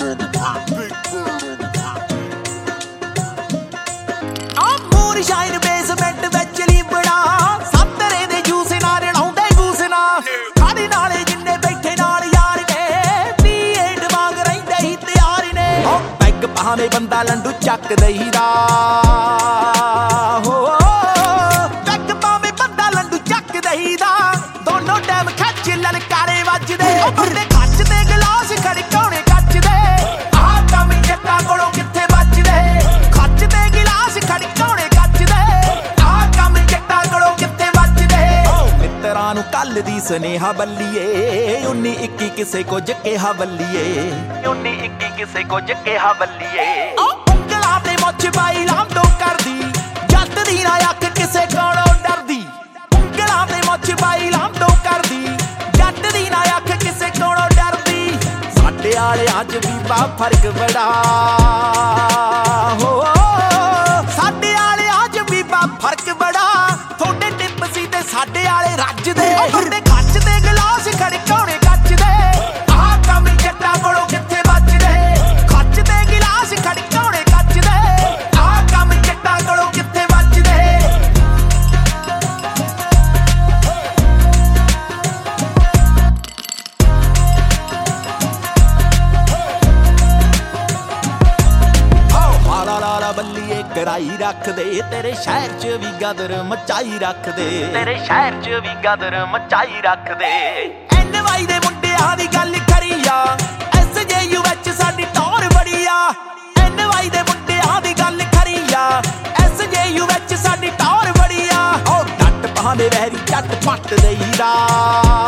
ਮੂਰ ਸ਼ਾਇਰ ਬੇਸਮੈਂਟ ਵਿੱਚ ਲਿਬੜਾ ਸੰਤਰੇ ਦੇ ਜੂਸ ਨਾਲ ਰਲਾਉਂਦੇ ਗੂਸ ਨਾਲ ਸਾਡੇ ਨਾਲੇ ਜਿੰਨੇ ਬੈਠੇ ਨਾਲ ਯਾਰ ਨੇ ਪੀਏਡ ਵਾਂਗ ਰਹਿੰਦੇ ਹੀ ਤਿਆਰ ਨੇ ਪੈਗ ਭਾਵੇਂ ਬੰਦਾ ਲੰਡੂ ਚੱਕ ਦਈਦਾ ਹੋ ਪੈਗ ਭਾਵੇਂ ਬੰਦਾ ਲੰਡੂ ਚੱਕ ਦਈਦਾ ਦੋਨੋਂ ਟਾਈਮ ਖੱਚ ਲਲਕਾਰੇ ਵੱਜਦੇ ਬੰਦੇ ਖੱਚ ਤੇ ਗਲਾਸ ਖੜਕਾਉਣੇ ਕੱਚ ਦੇ ਆਹ ਕੰਮ ਜੱਟਾਂ ਕੋਲੋਂ ਕਿੱਥੇ ਬਚਦੇ ਖੱਚ ਤੇ ਗਿਲਾਸ ਖੜਕਾਉਣੇ ਕੱਚ ਦੇ ਆਹ ਕੰਮ ਜੱਟਾਂ ਕੋਲੋਂ ਕਿੱਥੇ ਬਚਦੇ ਮਿੱਤਰਾਂ ਨੂੰ ਕੱਲ ਦੀ ਸੁਨੇਹਾ ਬੱਲੀਏ 19-21 ਕਿਸੇ ਕੁਝ ਕਿਹਾ ਬੱਲੀਏ 19-21 ਕਿਸੇ ਕੁਝ ਕਿਹਾ ਬੱਲੀਏ ਉਂਗਲਾਂ ਤੇ ਮੁੱਛ ਪਾਈ ਲਾਂਦੋ ਕਰਦੀ ਜੱਟ ਦੀ ਨਾ ਅੱਖ ਕਿਸੇ ਕੋਲੋਂ ਡਰਦੀ ਉਂਗਲਾਂ ਤੇ ਮੁੱਛ ਪਾਈ ਲਾਂਦੋ ਕਰਦੀ ਜੱਟ ਦੀ ਨਾ ਅੱਖ ਕਿਸੇ ਕੋਲੋਂ ਡਰਦੀ ਸਾਡੇ ਵਾਲਿਆਂ 'ਚ ਵੀ ਬਾ ਫਰਕ ਬੜਾ ਹੋ ਸਾਡੇ ਵਾਲਿਆਂ 'ਚ ਵੀ ਬਾ ਫਰਕ ਬੜਾ ਥੋੜੇ ਟਿੱਪ ਸੀ ਤੇ ਸਾਡੇ ਵਾਲੇ ਰੱਜਦੇ ਬੰਦੇ ਖੱਚ ਤੇ ਗਲਾਸ ਖੜਕਾਉਣੇ ਕੱਚ ਦੇ ਆਹ ਕੰਮ ਜੱਟਾਂ ਕੋਲੋਂ ਕਿੱਥੇ ਬਚਦੇ ਖੱਚ ਤੇ ਗਿਲਾਸ ਖੜਕਾਉਣੇ ਕੱਚ ਦੇ ਆਹ ਕੰਮ ਜੱਟਾਂ ਕੋਲੋਂ ਕਿੱਥੇ ਬਚਦੇ ਹਾਲਾ ਬੱਲੀਏ ਕਰਾਈ ਰੱਖਦੇ ਤੇਰੇ ਸ਼ਹਿਰ 'ਚ ਵੀ ਗਦਰ ਮਚਾਈ ਰੱਖਦੇ ਤੇਰੇ ਸ਼ਹਿਰ 'ਚ ਵੀ ਗਦਰ ਮਚਾਈ ਰੱਖਦੇ NY ਦੇ ਮੁੰਡਿਆਂ ਦੀ ਗੱਲ ਖਰੀ ਆ SJU ਵਿੱਚ ਸਾਡੀ ਟੌਰ ਬੜੀ ਆ NY ਦੇ ਮੁੰਡਿਆਂ ਦੀ ਗੱਲ ਖਰੀ ਆ SJU ਵਿੱਚ ਸਾਡੀ ਟੌਰ ਬੜੀ ਆ ਉਹ ਡੱਟ ਭਾਵੇਂ ਵਹਿਰੀ ਝੱਟ ਪੱਟ ਦੇਈਦਾ